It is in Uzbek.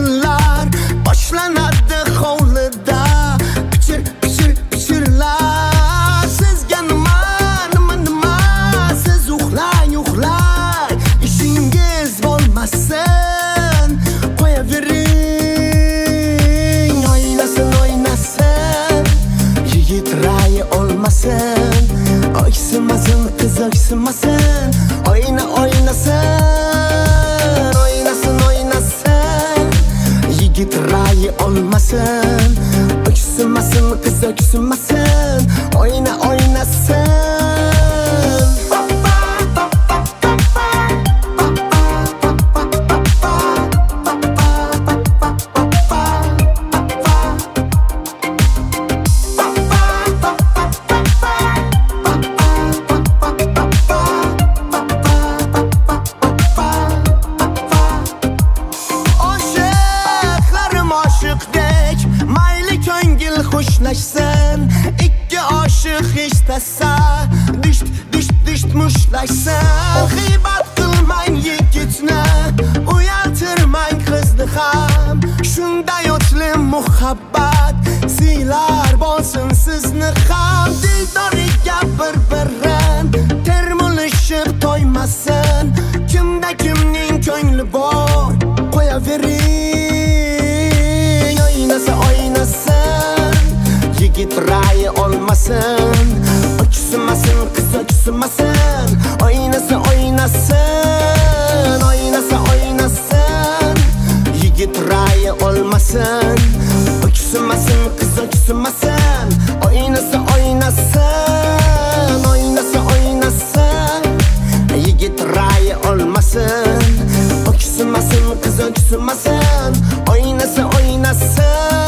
kunlar boshlanadi hovlida pichirlar sizga nima siz uxlang ishingiz bo'lmasin qo'yavering o'ynasin yigit ra'yi olmasin o'ksimasin qiz o'ksimasin o'ynasin yigit ra'yi olmasin o'ksimasin qiz o'ksimasin o'ynasin Xushlashsin ikki oshiq istasa disht mushlashsin g'iybat qilmang yigitni uyaltirmang qizni ham shunday o'tli muhabbat siylar bo'lsin sizni ham dildoriga bir-birin termulishib to'ymasin kimda kimning ko'ngli bor qo'yavering o'ynasin yigit ra'yi olmasin o'ksimasin qiz o'ksimasin o'ynasin yigit ra'yi olmasin o'ksimasin qiz o'ksimasin o'ynasin yigit ra'yi olmasin o'ksimasin qiz o'ksimasin o'ynasin